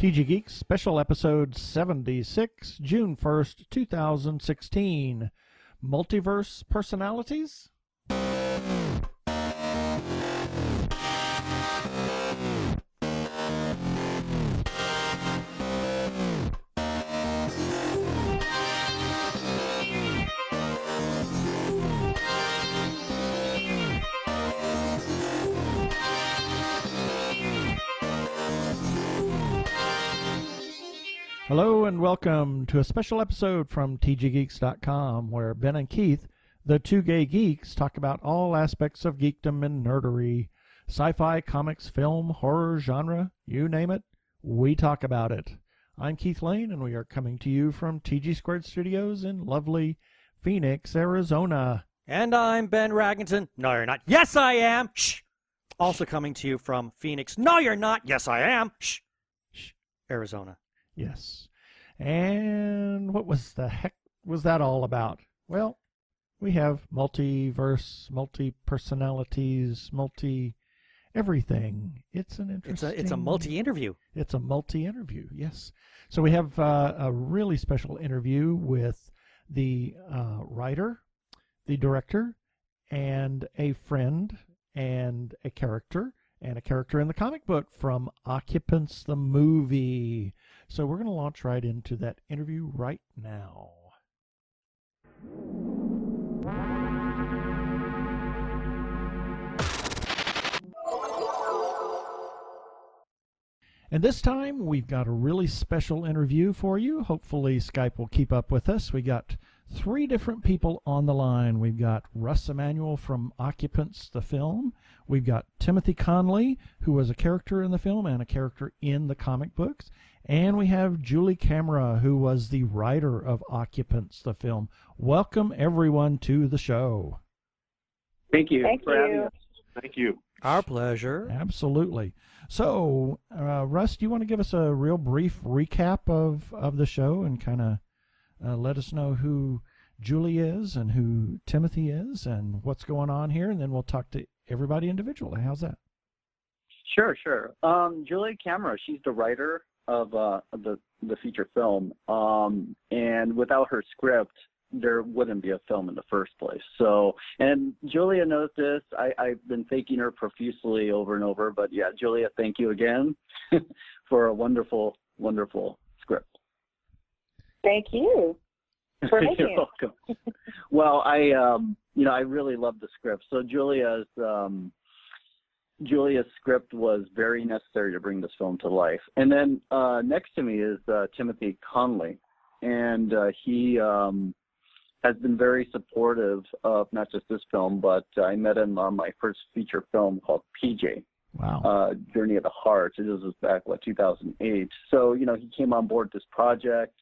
TG Geeks, special episode 76, June 1st, 2016. Multiverse personalities? Hello and welcome to a special episode from TGGeeks.com, where Ben and Keith, the two gay geeks, talk about all aspects of geekdom and nerdery. Sci-fi, comics, film, horror, genre, you name it, we talk about it. I'm Keith Lane, and we are coming to you from TG Squared Studios in lovely Phoenix, Arizona. And I'm Ben Raggington. No, you're not. Yes, I am. Shh. Also coming to you from Phoenix. No, you're not. Yes, I am. Shh. Shh. Arizona. Yes. And what was the heck was that all about? Well, we have multiverse, multi-personalities, multi-everything. It's an interesting... It's a multi-interview. It's a multi-interview, yes. So we have a really special interview with the writer, the director, and a friend, and a character in the comic book from Occupants the Movie. So we're going to launch right into that interview right now. And this time we've got a really special interview for you. Hopefully Skype will keep up with us. We got three different people on the line. We've got Russ Emanuel from Occupants the Film. We've got Timothy Conley, who was a character in the film and a character in the comic books. And we have Julie Camera, who was the writer of Occupants the Film. Welcome, everyone, to the show. Thank you for having us. Thank you. Our pleasure. Absolutely. So, Russ, do you want to give us a real brief recap of the show and kind of let us know who Julie is and who Timothy is and what's going on here, and then we'll talk to everybody individually. How's that? Sure. Julie Camera, she's the writer of the feature film, and without her script, there wouldn't be a film in the first place. So, and Julia knows this. I've been thanking her profusely over and over, but yeah, Julia, thank you again for a wonderful, wonderful script. Thank you for making You're welcome. Well, I really love the script. So Julia's script was very necessary to bring this film to life. And then next to me is Timothy Conley, and he has been very supportive of not just this film, but I met him on my first feature film called PJ. Wow. Journey of the Heart. This was back, 2008. So, he came on board this project,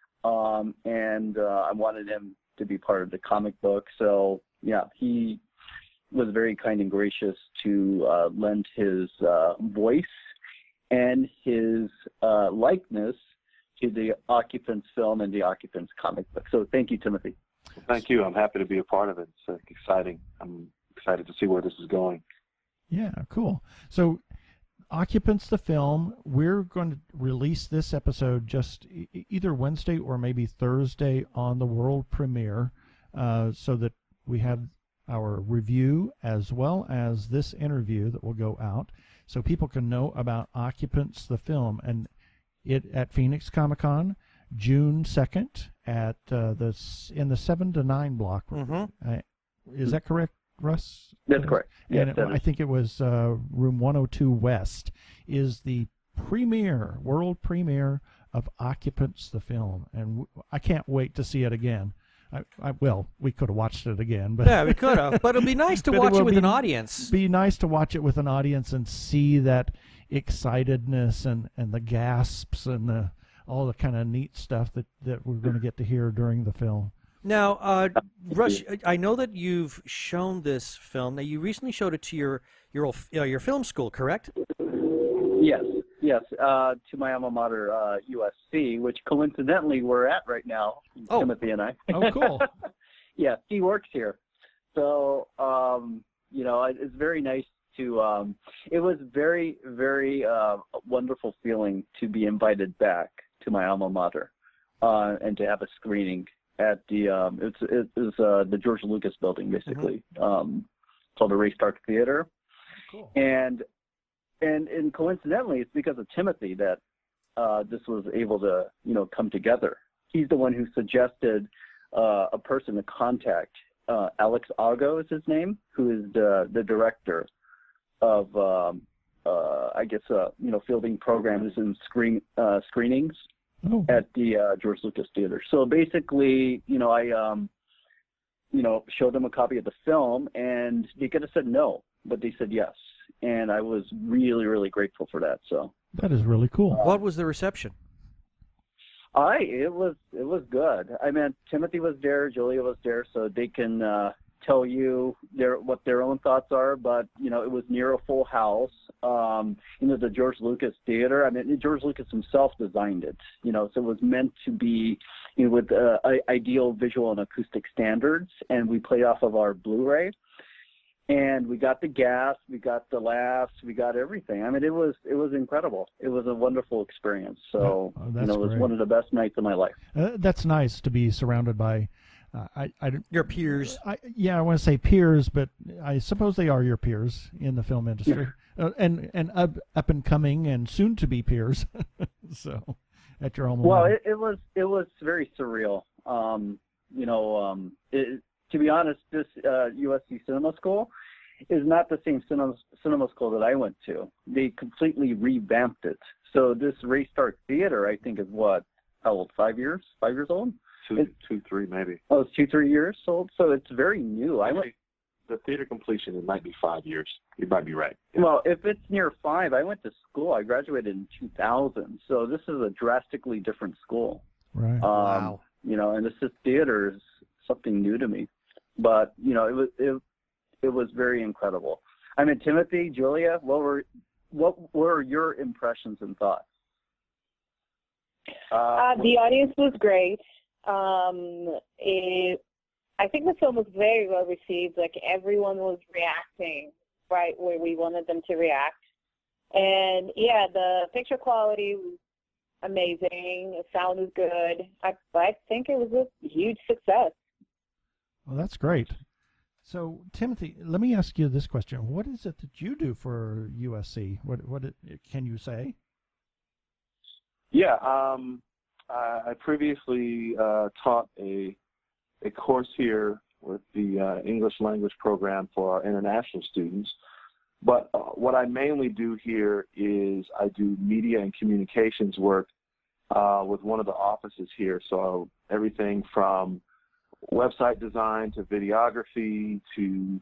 and I wanted him to be part of the comic book. So, yeah, he was very kind and gracious to lend his voice and his likeness to the Occupants film and the Occupants comic book. So thank you, Timothy. Well, thank you. I'm happy to be a part of it. It's exciting. I'm excited to see where this is going. Yeah, cool. So Occupants the Film, we're going to release this episode just either Wednesday or maybe Thursday on the world premiere, so that we have our review as well as this interview that will go out so people can know about Occupants the Film. And it at Phoenix Comic-Con, June 2nd at in the 7 to 9 block. Mm-hmm. Is that correct, Russ? That's correct. And I think it was room 102 West is the world premiere of Occupants the Film. And I can't wait to see it again. Well, we could have watched it again, but yeah, we could have. But it'll be nice to watch it with an audience. Be nice to watch it with an audience and see that excitedness and the gasps and all the kind of neat stuff that we're going to get to hear during the film. Now, Rush, I know that you've shown this film. Now, you recently showed it to your film school, correct? Yes, to my alma mater, USC, which coincidentally we're at right now, Timothy and I. Oh, cool. Yeah, he works here. So, it's very nice it was very, very wonderful feeling to be invited back to my alma mater and to have a screening at the it was the George Lucas building, basically, called the Ray Stark Theater. Cool. And coincidentally, it's because of Timothy that this was able to, come together. He's the one who suggested a person to contact. Alex Ago is his name, who is the director of, fielding programs and screenings at the George Lucas Theater. So basically, I showed them a copy of the film, and they could have said no, but they said yes. And I was really, really grateful for that. So that is really cool. What was the reception? It was good. I mean, Timothy was there, Julia was there, so they can tell you what their own thoughts are. But it was near a full house. The George Lucas Theater. I mean, George Lucas himself designed it. So it was meant to be with ideal visual and acoustic standards, and we played off of our Blu-ray. And we got the gas, we got the laughs, we got everything. I mean, it was incredible. It was a wonderful experience. So, it was great. one of the best nights of my life. That's nice to be surrounded by, your peers. I want to say peers, but I suppose they are your peers in the film industry, and up and coming and soon to be peers. So, at your home. Well, it was very surreal. To be honest, this USC Cinema School is not the same cinema school that I went to. They completely revamped it. So this Ray Stark Theater, I think, is how old? 5 years? 5 years old? Two, 3 maybe. Oh, it's 2-3 years old. So it's very new. The theater completion, it might be 5 years. You might be right. Yeah. Well, if it's near 5, I went to school. I graduated in 2000. So this is a drastically different school. Right. Wow. And this theater is something new to me. But it was very incredible. I mean, Timothy, Julia, what were your impressions and thoughts? The audience was great. I think the film was very well received. Like, everyone was reacting right where we wanted them to react. And the picture quality was amazing. The sound was good. I think it was a huge success. Well, that's great. So, Timothy, let me ask you this question: what is it that you do for USC? What can you say? Yeah, I previously taught a course here with the English language program for our international students. But what I mainly do here is I do media and communications work with one of the offices here. So everything from website design to videography to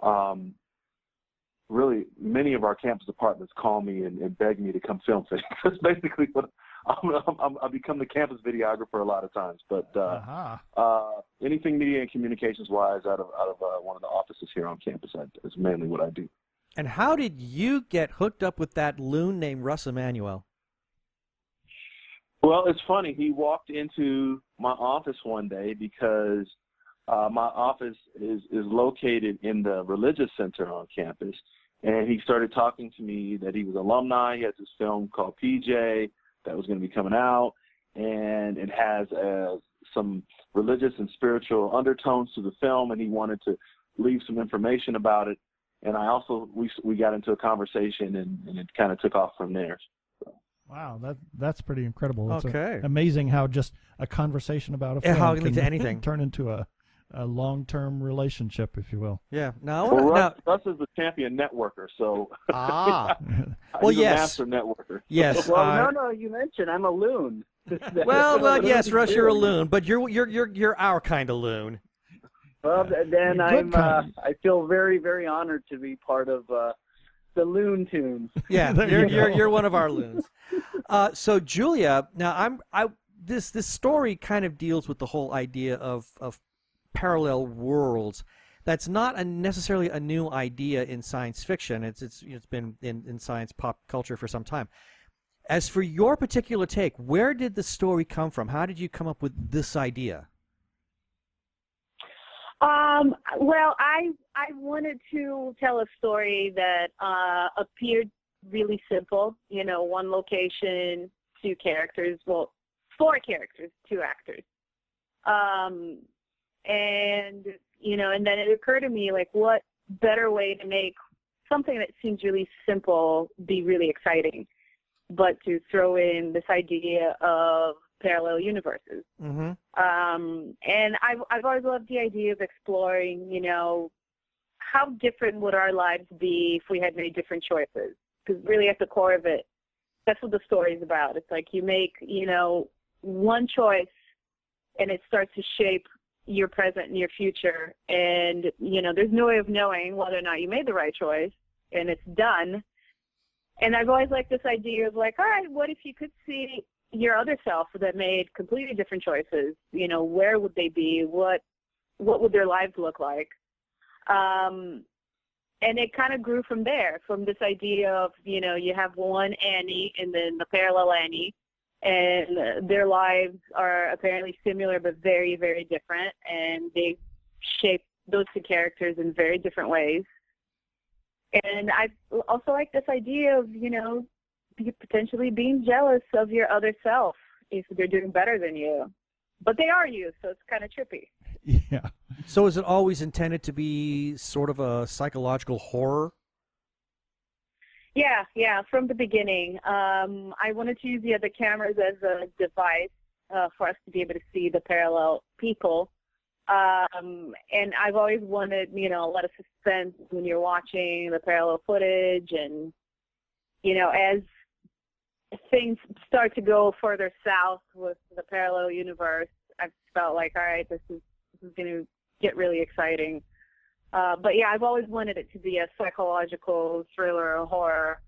really many of our campus departments call me and beg me to come film things. That's basically what I've become, the campus videographer a lot of times. But anything media and communications wise out of one of the offices here on campus is mainly what I do. And how did you get hooked up with that loon named Russ Emanuel? Well, it's funny. He walked into my office one day because my office is located in the religious center on campus, and he started talking to me that he was alumni. He has this film called PJ that was going to be coming out, and it has some religious and spiritual undertones to the film, and he wanted to leave some information about it. And we got into a conversation, and it kind of took off from there. Wow, that's pretty incredible. It's okay. Amazing how just a conversation about a film how it can lead to anything. Turn into a long-term relationship, if you will. Yeah. Russ is the champion networker, so well, he's a master networker. Yes. Well, no, you mentioned I'm a loon. well, yes, Russ, you're a loon, but you're our kind of loon. Well, then I feel very, very honored to be part of the Loon Tunes. Yeah, you're one of our loons. So Julia, now this story kind of deals with the whole idea of parallel worlds. That's not necessarily a new idea in science fiction. It's been in science pop culture for some time. As for your particular take, where did the story come from? How did you come up with this idea? Well, I wanted to tell a story that appeared really simple. You know, one location, two characters. Well, four characters, two actors. And you know, and then it occurred to me, like, what better way to make something that seems really simple be really exciting, but to throw in this idea of parallel universes. Mm-hmm. And I've always loved the idea of exploring, you know, how different would our lives be if we had made different choices? Because really at the core of it, that's what the story is about. It's like you make, you know, one choice and it starts to shape your present and your future. And, you know, there's no way of knowing whether or not you made the right choice, and it's done. And I've always liked this idea of like, all right, what if you could see your other self that made completely different choices? You know, where would they be? What would their lives look like? And it kind of grew from there, from this idea of, you know, you have one Annie and then the parallel Annie, and their lives are apparently similar but very, very different, and they shape those two characters in very different ways. And I also like this idea of, you know, potentially being jealous of your other self if they're doing better than you. But they are you, so it's kind of trippy. Yeah. So is it always intended to be sort of a psychological horror? Yeah, from the beginning. I wanted to use the other cameras as a device for us to be able to see the parallel people. And I've always wanted, you know, a lot of suspense when you're watching the parallel footage. And, you know, as things start to go further south with the parallel universe, I've felt like, all right, this is going to get really exciting. But yeah, I've always wanted it to be a psychological thriller or horror,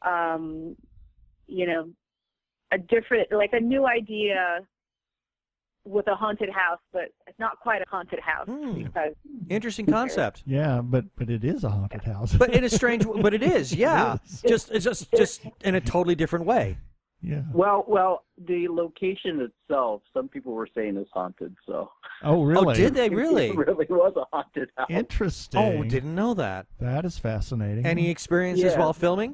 you know, a different, like a new idea with a haunted house, but it's not quite a haunted house. Because interesting concept. Yeah, but it is a haunted house. But in a strange, but it is, yeah. It's just in a totally different way. Yeah. Well, the location itself, some people were saying is haunted. So. Oh, really? Oh, did they really? It really was a haunted house. Interesting. Oh, didn't know that. That is fascinating. Any experiences while filming?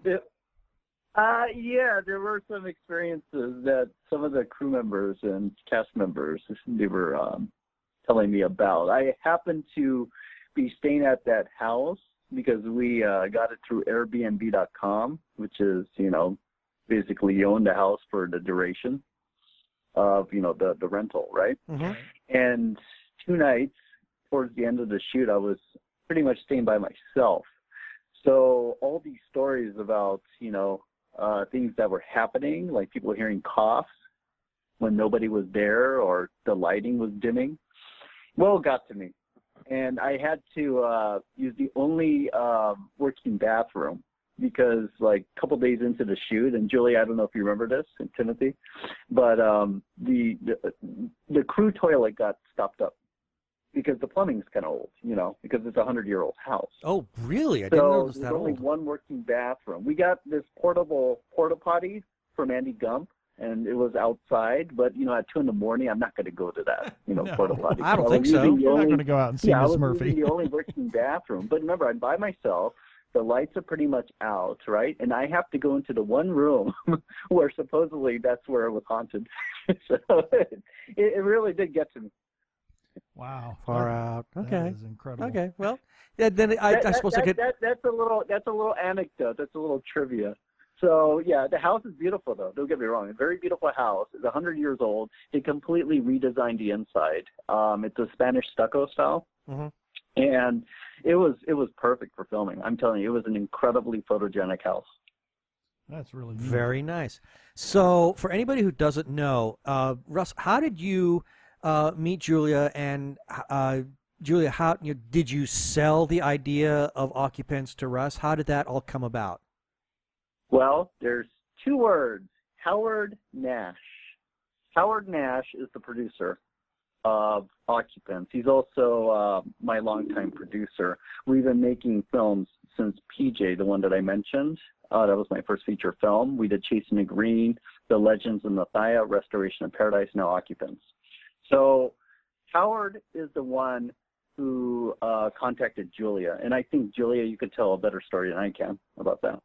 Yeah, there were some experiences that some of the crew members and cast members, they were telling me about. I happened to be staying at that house because we got it through Airbnb.com, which is, you know, basically you own the house for the duration of, you know, the rental, right? Mm-hmm. And 2 nights towards the end of the shoot, I was pretty much staying by myself. So all these stories about, you know, things that were happening, like people hearing coughs when nobody was there or the lighting was dimming, well, it got to me. And I had to use the only working bathroom because, like, a couple days into the shoot, and Julie, I don't know if you remember this, and Timothy, but the crew toilet got stopped up because the plumbing's kind of old, you know, because it's a 100-year-old house. Oh, really? I didn't know it was that there's only old. one working bathroom. We got this portable porta potty from Andy Gump, and it was outside. But, you know, at 2 in the morning, I'm not going to go to that, you know, No, porta potty. I don't think so. You're not going to go out and see I Miss was Murphy. using the only working bathroom. But remember, I'm by myself. The lights are pretty much out, right? And I have to go into the one room where supposedly that's where it was haunted. So it really did get to me. Wow. Far out. Okay. That is incredible. Okay. Well, yeah, then I suppose I could. That's a little anecdote. That's a little trivia. So yeah, the house is beautiful though. Don't get me wrong. A very beautiful house. It's 100 years old. They completely redesigned the inside. It's a Spanish stucco style. Mm-hmm. And it was perfect for filming. I'm telling you, it was an incredibly photogenic house. That's really neat. Very nice. So, for anybody who doesn't know, Russ, how did you meet Julia? And Julia, how did you sell the idea of Occupants to Russ? How did that all come about? Well, there's 2 words: Howard Nash. Howard Nash is the producer of Occupants. He's also my longtime producer. We've been making films since PJ, the one that I mentioned. That was my first feature film. We did Chasing the Green, The Legends of Nathaya, Restoration of Paradise, now Occupants. So Howard is the one who contacted Julia, and I think Julia, you could tell a better story than I can about that.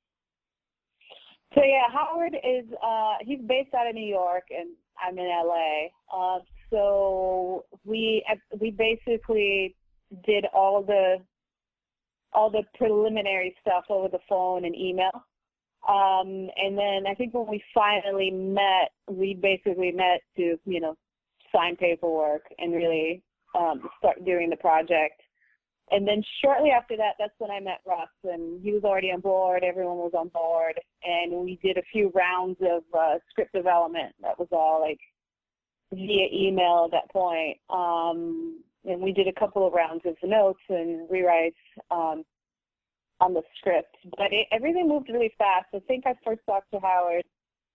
So yeah, Howard is he's based out of New York, and I'm in LA. So we basically did all the preliminary stuff over the phone and email. And then I think when we finally met, we basically met to, sign paperwork and really start doing the project. And then shortly after that, that's when I met Russ, and he was already on board. Everyone was on board, and we did a few rounds of script development. That was all like via email at that point. And we did a couple of rounds of notes and rewrites on the script. But everything moved really fast. I think I first talked to Howard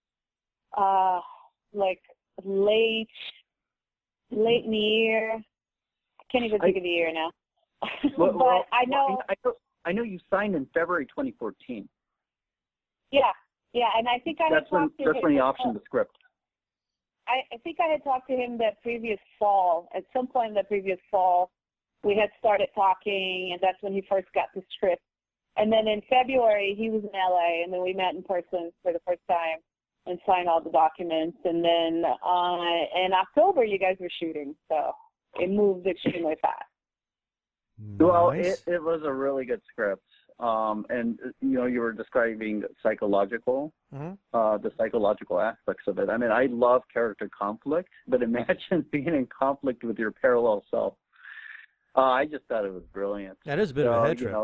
like late in the year. I can't even think of the year now. But I know you signed in February 2014. Yeah, and I think I had talked to him. That's when he optioned the script. I think I had talked to him that previous fall. At some point in the previous fall, we had started talking, and that's when he first got the script. And then in February, he was in LA, and then we met in person for the first time and signed all the documents. And then in October, you guys were shooting, so it moved extremely fast. Nice. Well, it was a really good script. And, you were describing psychological, the psychological aspects of it. I mean, I love character conflict, but imagine being in conflict with your parallel self. I just thought it was brilliant. That is a bit of a head trip.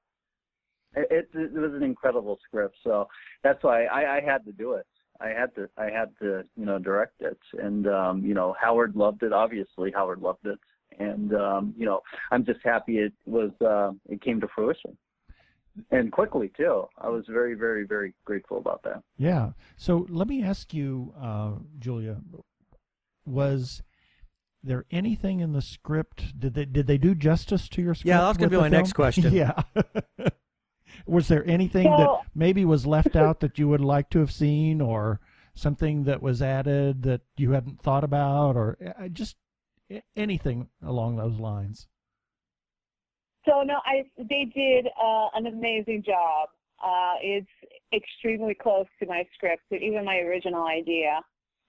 It was an incredible script, so that's why I had to do it. I had to direct it, and Howard loved it. Obviously, Howard loved it, and I'm just happy it came to fruition, and quickly too. I was very, very, very grateful about that. Yeah. So let me ask you, Julia, was there anything in the script? Did they do justice to your script? Yeah, that's going to be my next question. Yeah. Was there anything that maybe was left out that you would like to have seen, or something that was added that you hadn't thought about, or just anything along those lines? So no, they did an amazing job. It's extremely close to my script, even my original idea.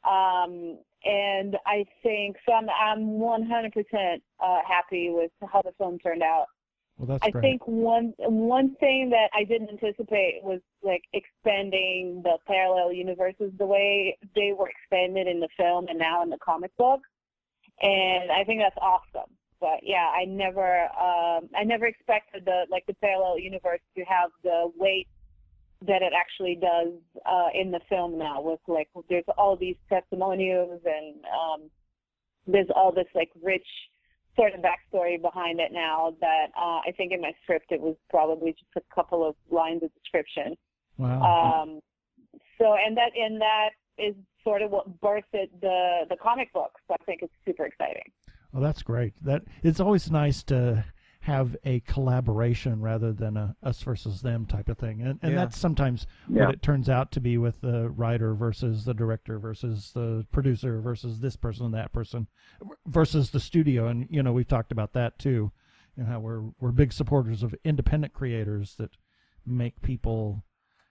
And I think so. I'm 100% happy with how the film turned out. Well, that's I great. think one thing that I didn't anticipate was like expanding the parallel universes the way they were expanded in the film and now in the comic book, and I think that's awesome. But yeah, I never expected the parallel universe to have the weight that it actually does in the film now. With there's all these testimonials and there's all this rich sort of backstory behind it now that I think in my script it was probably just a couple of lines of description. Wow. And that is sort of what birthed the comic book. So I think it's super exciting. Well, that's great. It's always nice to have a collaboration rather than a us versus them type of thing. And that's sometimes what it turns out to be with the writer versus the director versus the producer versus this person and that person versus the studio. And, we've talked about that too, how we're big supporters of independent creators that make people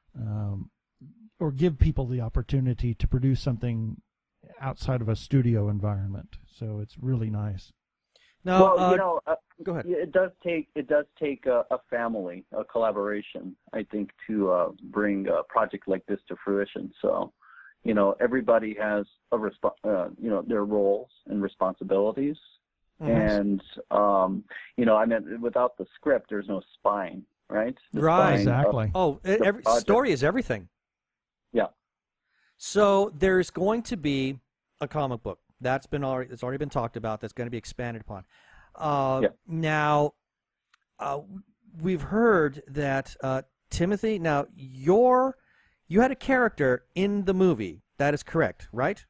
or give people the opportunity to produce something outside of a studio environment. So it's really nice. Now, go ahead. It does take a family, a collaboration, I think, to bring a project like this to fruition. So, everybody has their roles and responsibilities, and without the script, there's no spine, right? Right. Exactly. Every story is everything. Yeah. So there's going to be a comic book. It's already been talked about. That's going to be expanded upon. Now, we've heard that Timothy. Now, you had a character in the movie. That is correct, right?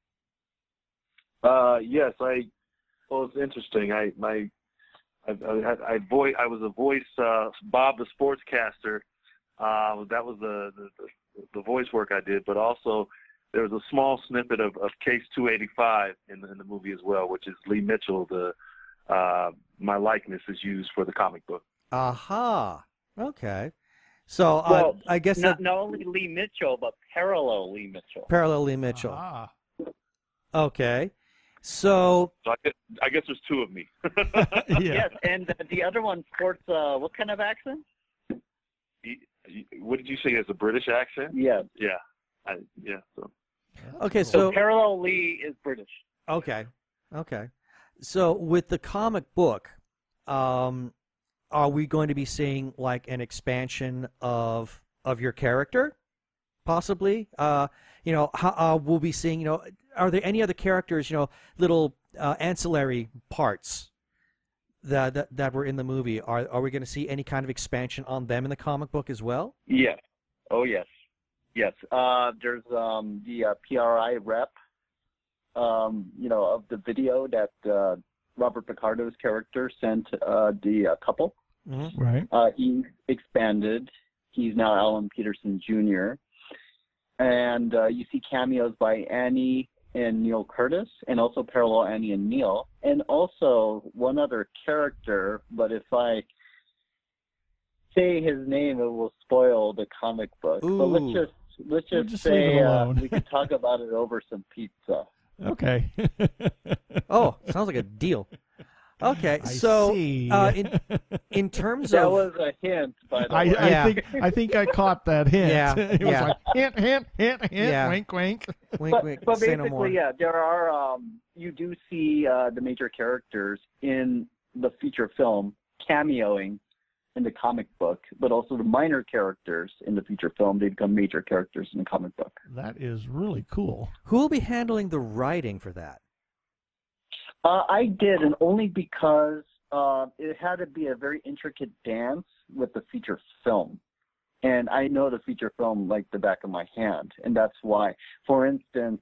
Yes. Well, it's interesting. I was a voice, Bob the sportscaster. That was the voice work I did, but also there was a small snippet of Case 285 in the movie as well, which is Lee Mitchell, the my likeness is used for the comic book. Aha. Okay. So Well, I guess not only Lee Mitchell, but parallel Lee Mitchell. parallel Lee Mitchell. Ah. Okay. So So I guess there's two of me. Yeah. Yes, and the other one sports what kind of accent? What did you say? He has a British accent? Yes. Yeah. So. okay, So so parallel Lee is British. okay. Okay. So with the comic book, are we going to be seeing like an expansion of your character? Possibly. We'll be seeing, are there any other characters, little ancillary parts that were in the movie? Are we going to see any kind of expansion on them in the comic book as well? Yes. Oh, yes. Yes. There's the PRI rep, of the video that Robert Picardo's character sent the couple. Mm-hmm. Right. He expanded. He's now Alan Peterson Jr. And you see cameos by Annie and Neil Curtis, and also parallel Annie and Neil, and also one other character. But if I say his name, it will spoil the comic book. Ooh. But let's just Just say leave it alone. we could talk about it over some pizza. Okay. Oh, sounds like a deal. Okay, I so see. In terms That of was a hint, by the way. Yeah. I think I caught that hint. Yeah, It was yeah. like hint, hint, hint, hint, Yeah. wink, wink. wink, wink, But say no more. basically, yeah, there are. You do see the major characters in the feature film cameoing in the comic book, but also the minor characters in the feature film, they become major characters in the comic book. That is really cool. Who will be handling the writing for that? I did, and only because it had to be a very intricate dance with the feature film. And I know the feature film like the back of my hand, and that's why. For instance,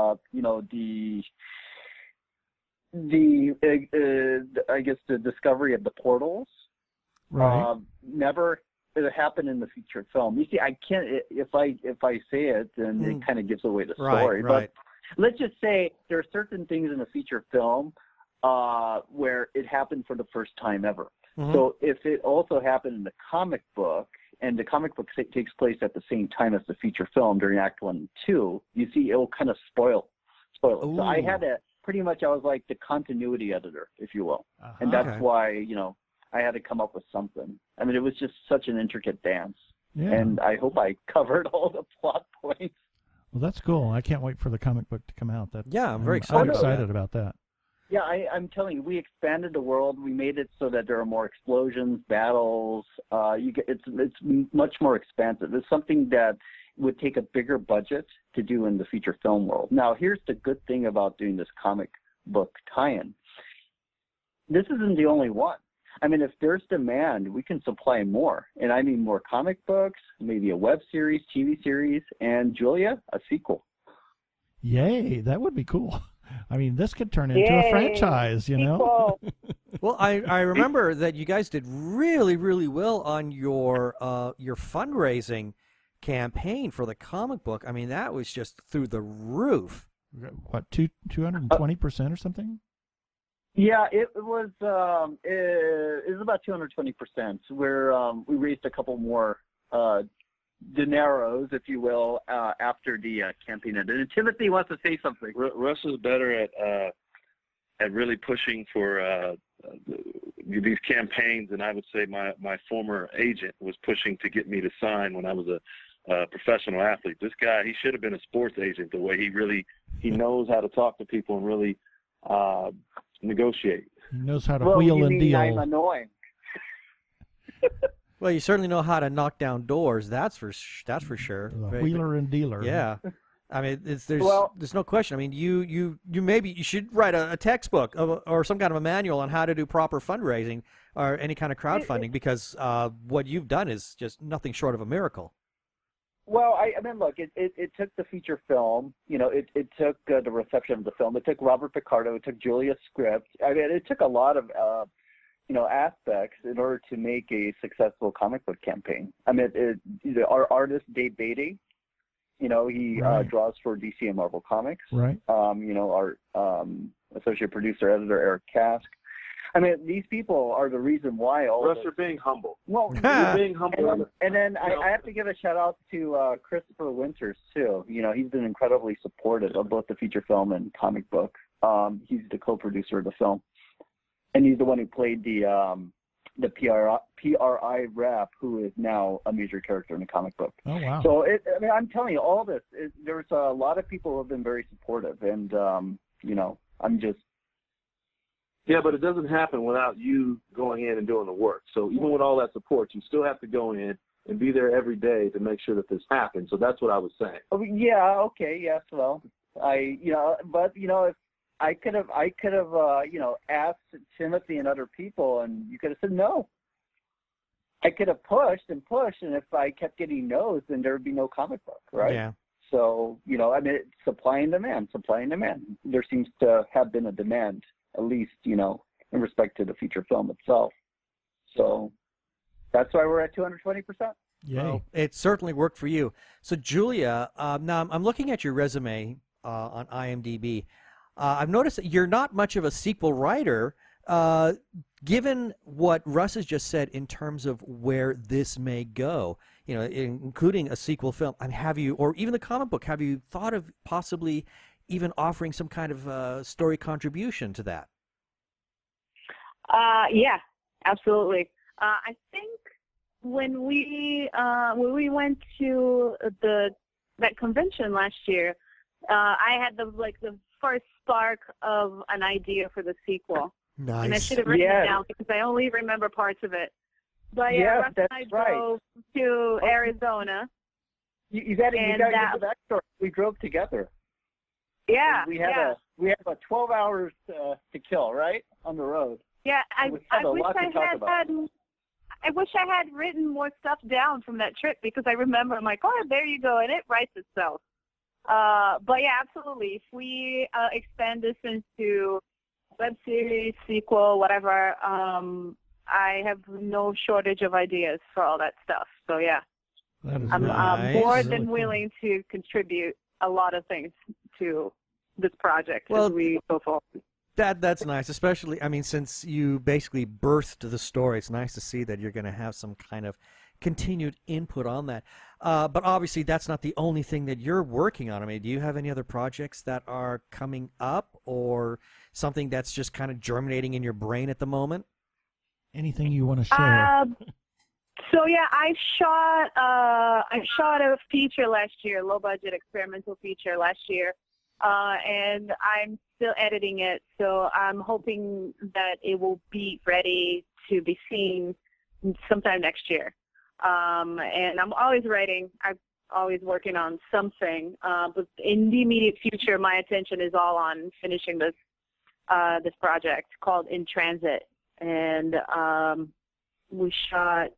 I guess the discovery of the portals Right. never it happened in the feature film. You see, I can't if I say it, then it kind of gives away the story. Right. But let's just say there are certain things in the feature film where it happened for the first time ever. Mhm. So if it also happened in the comic book, and the comic book takes place at the same time as the feature film during Act 1 and 2, you see, it will kind of spoil it. So I had to pretty much, I was like the continuity editor, if you will. Uh-huh. And that's Okay. why, I had to come up with something. I mean, it was just such an intricate dance. Yeah. And I hope I covered all the plot points. Well, that's cool. I can't wait for the comic book to come out. Yeah, I'm very excited I'm about excited that. about that. Yeah, I'm telling you, we expanded the world. We made it so that there are more explosions, battles. It's much more expansive. It's something that would take a bigger budget to do in the feature film world. Now, here's the good thing about doing this comic book tie-in. This isn't the only one. I mean, if there's demand, we can supply more. And I mean more comic books, maybe a web series, TV series, and Julia, a sequel. Yay, that would be cool. I mean, this could turn into a Yay. franchise, you know? Sequel. Well, I remember that you guys did really, really well on your fundraising campaign for the comic book. I mean, that was just through the roof. What, 220% or something? Yeah, it was about 220%. Where we raised a couple more dineros, if you will, after the campaign ended. And Timothy wants to say something. Russ is better at really pushing for these campaigns, and I would say my former agent was pushing to get me to sign when I was a professional athlete. This guy, he should have been a sports agent. The way he knows how to talk to people and really negotiate. He knows how to Well, wheel you and mean deal. I'm annoying. Well, you certainly know how to knock down doors. That's for sure. The Very- wheeler and dealer. Yeah. I mean, there's no question. I mean, you should write a textbook or some kind of a manual on how to do proper fundraising or any kind of crowdfunding, because what you've done is just nothing short of a miracle. Well, I mean, look, it took the feature film, it took the reception of the film. It took Robert Picardo. It took Julia's script. I mean, it took a lot of, aspects in order to make a successful comic book campaign. I mean, our artist, Dave Beatty, he Right. draws for DC and Marvel Comics. Right. Our associate producer, editor, Eric Kask. I mean, these people are the reason why all Russ, this. you're being humble. Well, You're being humble. and then I have to give a shout out to Christopher Winters too. You know, he's been incredibly supportive of both the feature film and comic book. He's the co-producer of the film, and he's the one who played the PRI rep, who is now a major character in the comic book. Oh, wow. So I mean, I'm telling you, all this. There's a lot of people who have been very supportive, and you know, I'm just. Yeah, but it doesn't happen without you going in and doing the work. So even with all that support, you still have to go in and be there every day to make sure that this happens. So that's what I was saying. Oh, yeah. Okay. Yes. Well, but if I could have, asked Timothy and other people, and you could have said no. I could have pushed, and if I kept getting no's, then there would be no comic book, right? Yeah. So, I mean, it's supply and demand. There seems to have been a demand, at least, in respect to the feature film itself. So that's why we're at 220%. Yay. Well, it certainly worked for you. So, Julia, now I'm looking at your resume on IMDb. I've noticed that you're not much of a sequel writer. Given what Russ has just said in terms of where this may go, including a sequel film, have you, or even the comic book, have you thought of possibly even offering some kind of story contribution to that? Yeah, absolutely. I think when we went to that convention last year, I had the first spark of an idea for the sequel. Nice. And I should have written it down because I only remember parts of it. But yeah, Russ and I drove to Arizona. You got to get the backstory. We drove together. Yeah. We have about 12 hours to kill, right, on the road. Yeah, I wish I had written more stuff down from that trip because I remember I'm like, oh, there you go, and it writes itself. But yeah, absolutely. If we expand this into web series, sequel, whatever, I have no shortage of ideas for all that stuff. So yeah, I'm more than willing to contribute a lot of things to this project as we go forward. That's nice, especially, since you basically birthed the story, it's nice to see that you're going to have some kind of continued input on that. But obviously, that's not the only thing that you're working on. Do you have any other projects that are coming up or something that's just kind of germinating in your brain at the moment? Anything you want to share? So yeah, I shot a feature last year, low budget experimental feature last year. And I'm still editing it, so I'm hoping that it will be ready to be seen sometime next year. And I'm always writing. I'm always working on something. But in the immediate future, my attention is all on finishing this project called In Transit. And we shot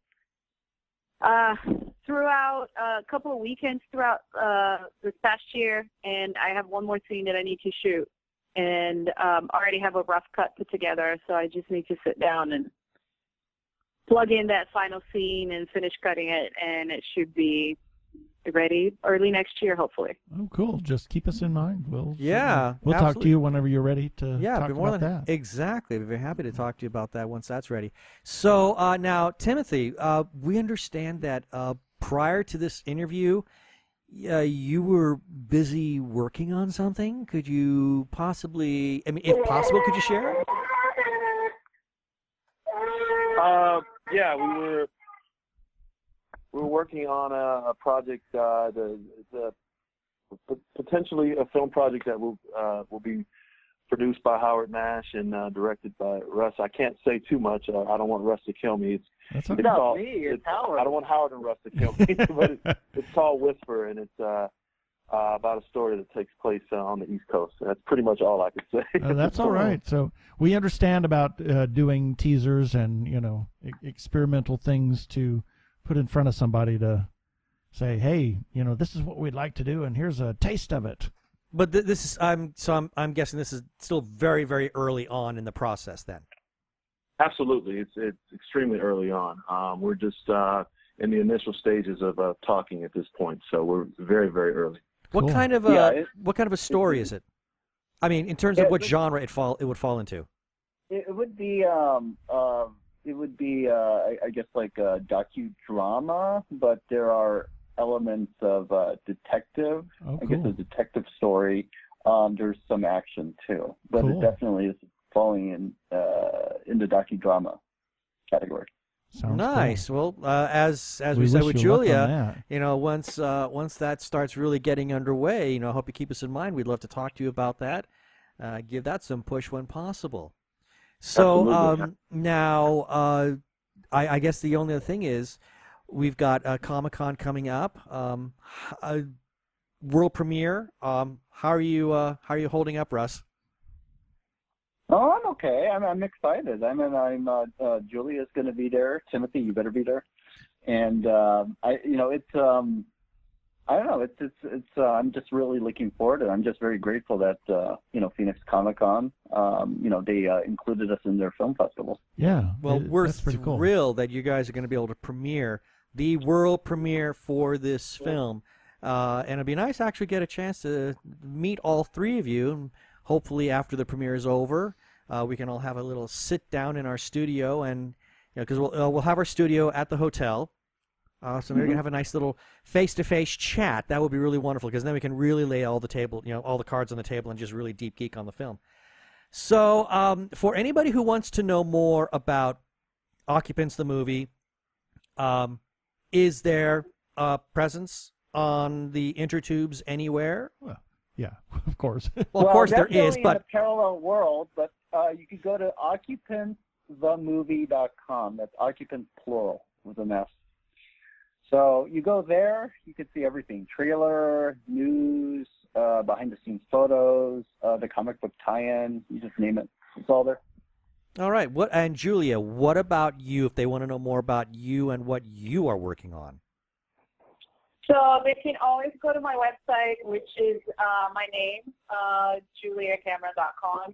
throughout a couple of weekends throughout this past year, and I have one more scene that I need to shoot, and already have a rough cut put together, so I just need to sit down and plug in that final scene and finish cutting it, and it should be ready early next year, hopefully. Oh, cool. Just keep us in mind. We'll absolutely. talk to you whenever you're ready to talk about that. Exactly. We're very happy to talk to you about that once that's ready. So now, Timothy, we understand that prior to this interview, you were busy working on something. Could you possibly, if possible, could you share? Yeah, we were working on a project, potentially a film project that will be produced by Howard Nash and directed by Russ. I can't say too much. I don't want Russ to kill me. It's not me. It's Howard. I don't want Howard and Russ to kill me. But it's called Whisper, and it's about a story that takes place on the East Coast. That's pretty much all I could say. That's all right. So we understand about doing teasers and experimental things to put in front of somebody to say, hey, this is what we'd like to do, and here's a taste of it. But this is I'm guessing this is still very, very early on in the process then. Absolutely, it's extremely early on. We're just in the initial stages of talking at this point, so we're very, very early. What Cool. kind of what kind of a story is it? In terms of what genre it would fall into. It would be I guess like a docudrama, but there are elements of detective. Oh, I guess cool. a detective story. There's some action too, but Cool. it definitely is falling in the docudrama category. Sounds Nice. cool. Well, as we said wish with you luck on Julia, that. you know, once that starts really getting underway, you know, I hope you keep us in mind. We'd love to talk to you about that. Give that some push when possible. So Absolutely. now, I guess the only other thing is, we've got Comic-Con coming up, a world premiere. How are you holding up, Russ? Oh, I'm okay. I'm excited. Julia's going to be there. Timothy, you better be there. And I don't know. It's I'm just really looking forward to it. I'm just very grateful that Phoenix Comic-Con, they included us in their film festival. Yeah. Well, we're that's pretty cool. thrilled that you guys are going to be able to premiere the world premiere for this film. And it'd be nice to actually get a chance to meet all three of you. And hopefully, after the premiere is over, we can all have a little sit down in our studio, and because we'll have our studio at the hotel. So maybe we can have a nice little face-to-face chat. That would be really wonderful, because then we can really lay all the cards on the table and just really deep geek on the film. So for anybody who wants to know more about Occupants the movie, is there a presence on the intertubes anywhere? Well, yeah, of course. Well, of course there is, definitely but in a parallel world. But you could go to occupantsthemovie.com. That's occupants plural with an S. So you go there, you can see everything: trailer, news, behind-the-scenes photos, the comic book tie-in. You just name it; it's all there. all right. And Julia, what about you? If they want to know more about you and what you are working on. So they can always go to my website, which is my name, juliacamera.com,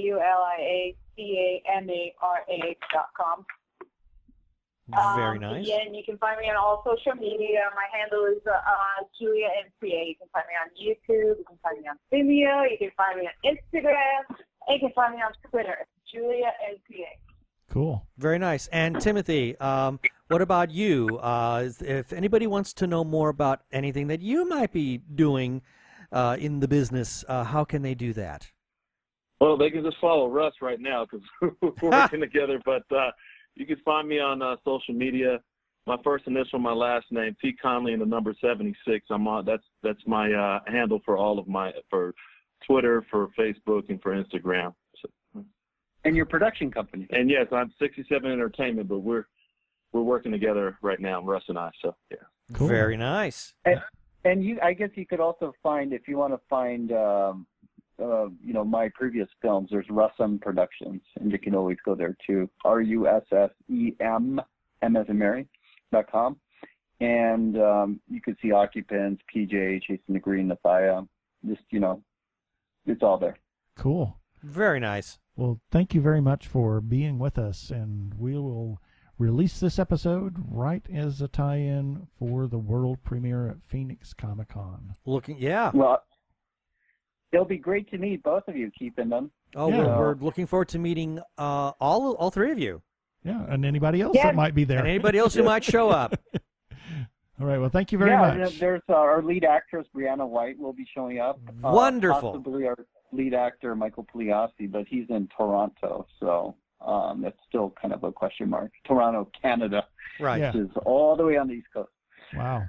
JuliaCamera.com. Very nice. Yeah, and you can find me on all social media. My handle is Julia MCA. You can find me on YouTube. You can find me on Vimeo. You can find me on Instagram. And you can find me on Twitter, Julia MCA. Cool. Very nice. And Timothy, what about you? If anybody wants to know more about anything that you might be doing in the business, how can they do that? Well, they can just follow Russ right now because we're working together. But you can find me on social media. My first initial, my last name, T Conley, and the number 76. I'm on. That's my handle for for Twitter, for Facebook, and for Instagram. So, And your production company. and yes, I'm 67 Entertainment, but we're working together right now, Russ and I. So yeah. Cool. Very nice. And I guess you could also find, if you want to find, my previous films, there's Russem Productions, and you can always go there too. RUSSEM, M as in Mary.com. And you could see Occupants, PJ, Chasing the Green, Nathia. Just, it's all there. Cool. Very nice. Well, thank you very much for being with us, and we will release this episode right as a tie-in for the world premiere at Phoenix Comic-Con. Yeah. Well, it'll be great to meet both of you, Keith and them. Oh, Yeah. we're looking forward to meeting all three of you, Yeah, and anybody else Yeah. that might be there. and anybody else who might show up. All right, well, thank you very and much. there's our lead actress, Brianna White, will be showing up. Wonderful. Possibly our lead actor, Michael Pugliasi, but he's in Toronto, so that's still kind of a question mark. Toronto, Canada, Right. Yeah. which is all the way on the East Coast. Wow.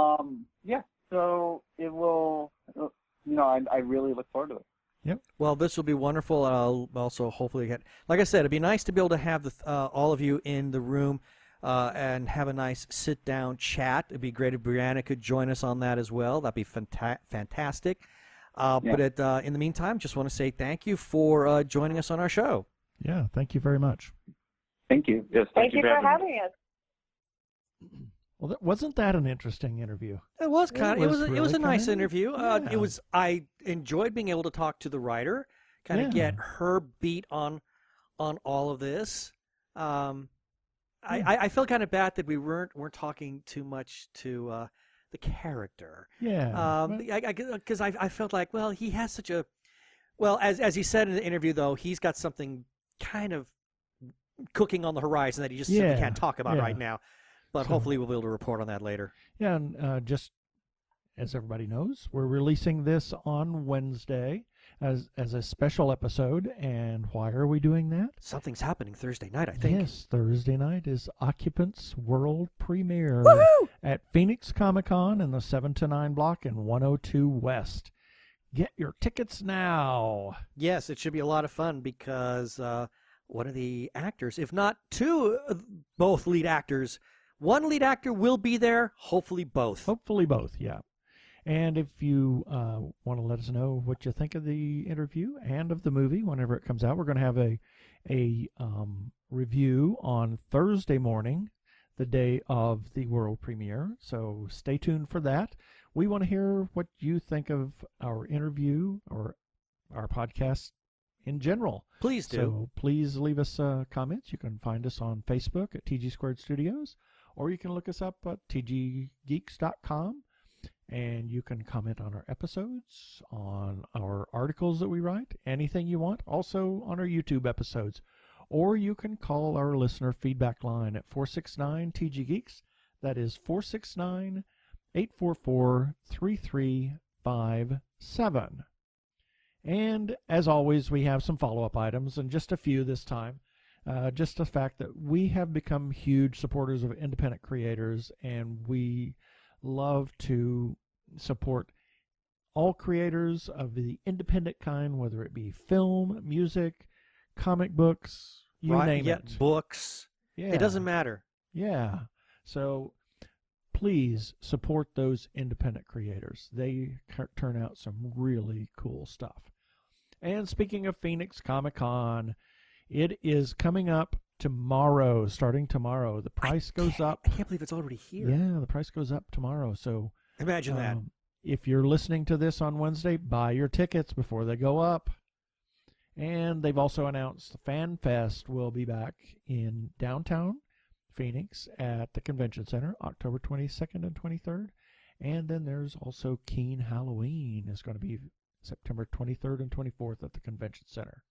So it will, I really look forward to it. Well, this will be wonderful. I'll also hopefully get, like I said, it'd be nice to be able to have all of you in the room and have a nice sit-down chat. It'd be great if Brianna could join us on that as well. That'd be fantastic. But in the meantime, just want to say thank you for joining us on our show. Yeah, thank you very much. Thank you. Yes. Thank you for having us. Well, wasn't that an interesting interview? It was kind of. It was really a nice kinda- interview. yeah. I enjoyed being able to talk to the writer, kind of Yeah. get her beat on all of this. I felt kind of bad that we weren't talking too much to the character. Yeah. Because I felt like, well, he has such a, well, as he said in the interview, though, he's got something kind of cooking on the horizon that he just simply can't talk about right now. But hopefully we'll be able to report on that later. Yeah, and just as everybody knows, we're releasing this on Wednesday as a special episode. And why are we doing that? Something's happening Thursday night, I think. Yes, Thursday night is Occupants World Premiere Woohoo! at Phoenix Comic-Con in the 7 to 9 block in 102 West. Get your tickets now. Yes, it should be a lot of fun because one of the actors, if not two, both lead actors, one lead actor will be there, hopefully both. Hopefully both, yeah. And if you want to let us know what you think of the interview and of the movie whenever it comes out, we're going to have a review on Thursday morning, the day of the world premiere. So stay tuned for that. We want to hear what you think of our interview or our podcast in general. Please do. So please leave us comments. You can find us on Facebook at TG Squared Studios, or you can look us up at tggeeks.com. And you can comment on our episodes, on our articles that we write, anything you want, also on our YouTube episodes. Or you can call our listener feedback line at 469-TG-GEEKS. That is 469-844-3357. And as always, we have some follow-up items, and just a few this time. Just the fact that we have become huge supporters of independent creators, and we love to support all creators of the independent kind, whether it be film, music, comic books, you name it. Books. Yeah. It doesn't matter. Yeah. So please support those independent creators. They turn out some really cool stuff. And speaking of Phoenix Comic-Con, it is coming up tomorrow, starting tomorrow. The price goes up. I can't believe it's already here. Yeah, the price goes up tomorrow. So imagine that. If you're listening to this on Wednesday, buy your tickets before they go up. And they've also announced the Fan Fest will be back in downtown Phoenix at the Convention Center, October 22nd and 23rd. And then there's also Keen Halloween. It's going to be September 23rd and 24th at the Convention Center.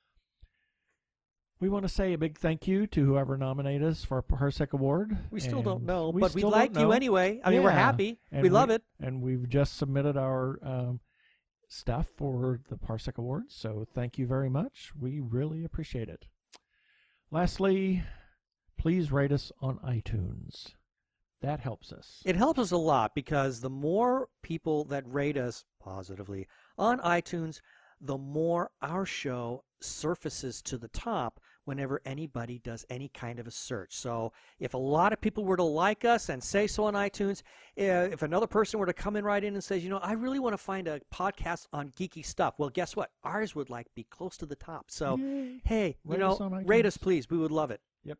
We want to say a big thank you to whoever nominated us for a Parsec Award. We still don't know, but we'd like you anyway. I mean, Yeah. we're happy. And we love it. And we've just submitted our stuff for the Parsec Awards, so thank you very much. We really appreciate it. Lastly, please rate us on iTunes. That helps us. It helps us a lot because the more people that rate us positively on iTunes, the more our show surfaces to the top whenever anybody does any kind of a search. So if a lot of people were to like us and say so on iTunes, if another person were to come in right in and says, you know, I really want to find a podcast on geeky stuff, well, guess what? Ours would be close to the top. So, Yay. hey, Rate us on iTunes. rate us, please. We would love it. Yep.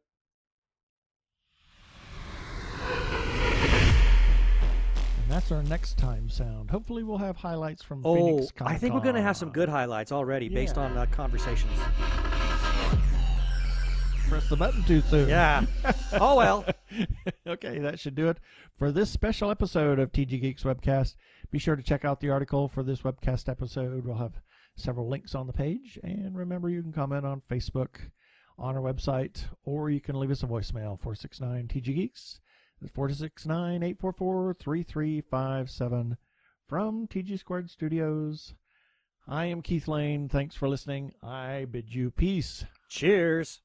And that's our next time sound. Hopefully we'll have highlights from Phoenix Comic-Con. I think we're going to have some good highlights already based on conversations. Press the button too soon. Yeah. Oh, well. Okay, that should do it for this special episode of TG Geeks Webcast. Be sure to check out the article for this webcast episode. We'll have several links on the page. And remember, you can comment on Facebook, on our website, or you can leave us a voicemail, 469-TG-GEEKS. That's 469-844-3357 from TG Squared Studios. I am Keith Lane. Thanks for listening. I bid you peace. Cheers.